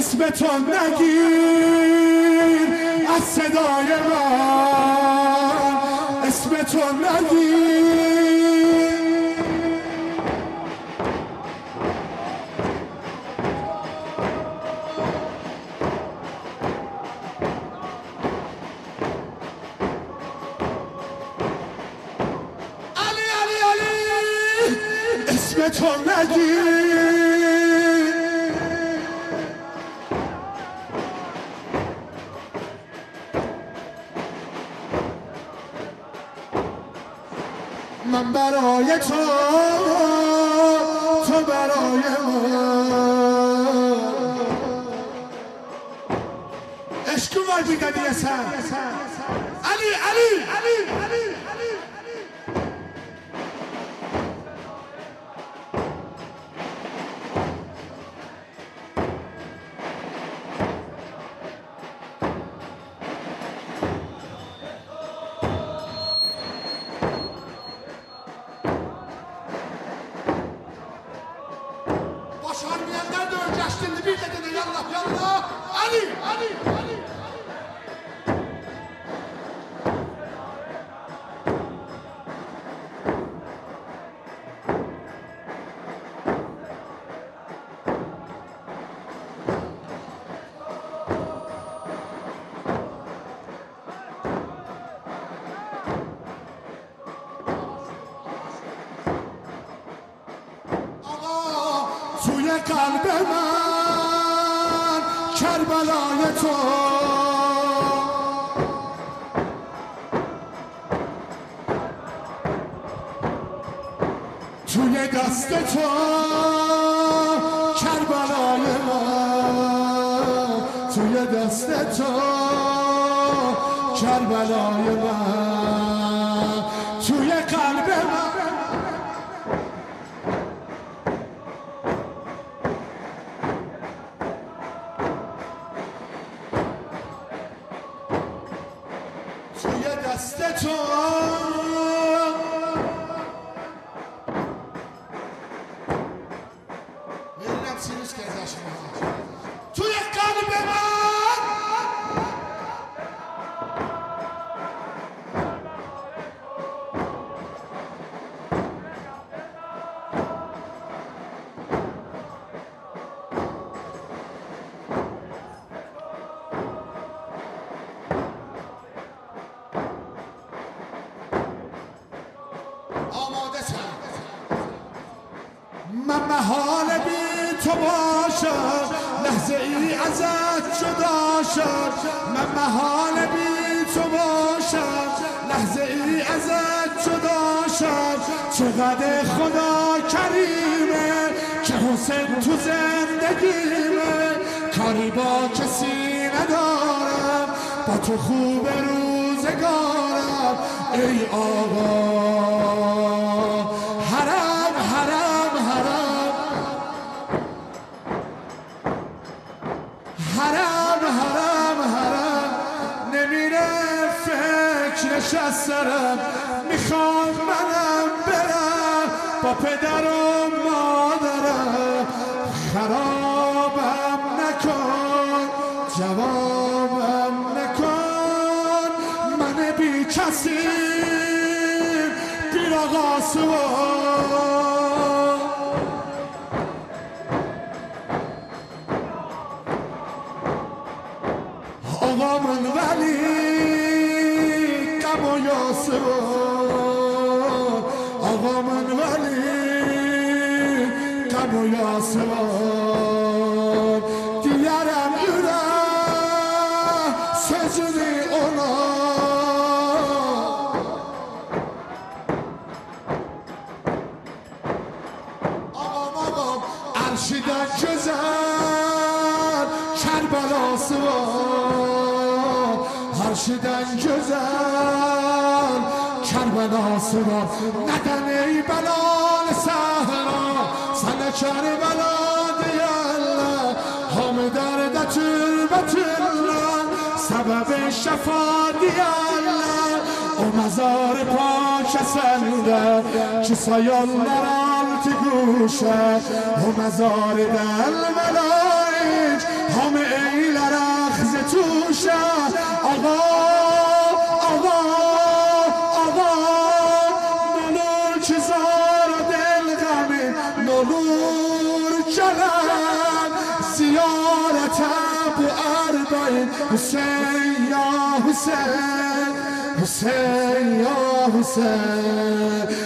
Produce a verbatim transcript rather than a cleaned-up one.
اسم تو نگیر از صدای من، اسم تو نگیر. علی علی علی اسم تو نگیر. من برای تو، تو برای من. عشق وای بیدادی اصلا علی علی علی علی Şarmiyenler de önceştiğinde bir dedine yallah yallah Ali Ali Ali توی قلب من کربلای تو، توی دست تو کربلای من، توی دست تو کربلای من، توی قلب من دست تو. میرم سیروس که ازش توی قلب من من محال بی تو باشم، لحظه ای ازت جدا شد. من محال بی تو باشم، لحظه ای ازت جدا شد. چقدر خدا کریمه که حسین تو زندگیمه. کاری با کسی ندارم، با تو خوب روزگارم. ای آقا حرم حرم حرم نمیره فکرش از سرم. میخوام منم برم با پدر و مادرم. خرابم نکن جوابم نکن، من بی کسی بی آقاسوان. آقا من ولی غم و یاسه آقا من ولی غم و یاسه دیگرم yüreğim sözünü ona. Ağam ağam arşiden güzel Kerbelası var. Arşiden güzel Kerbelası var. Neden ey belal sahra sana Kerbela diyorlar. Hamı derde türbetürler, sebebi şefa diyorlar. O mezar pak sende ki sayarlar altı guşe. O mezar del melaik hamı نور جلم زیارتم بو اربعین حسین یا حسین حسین یا حسین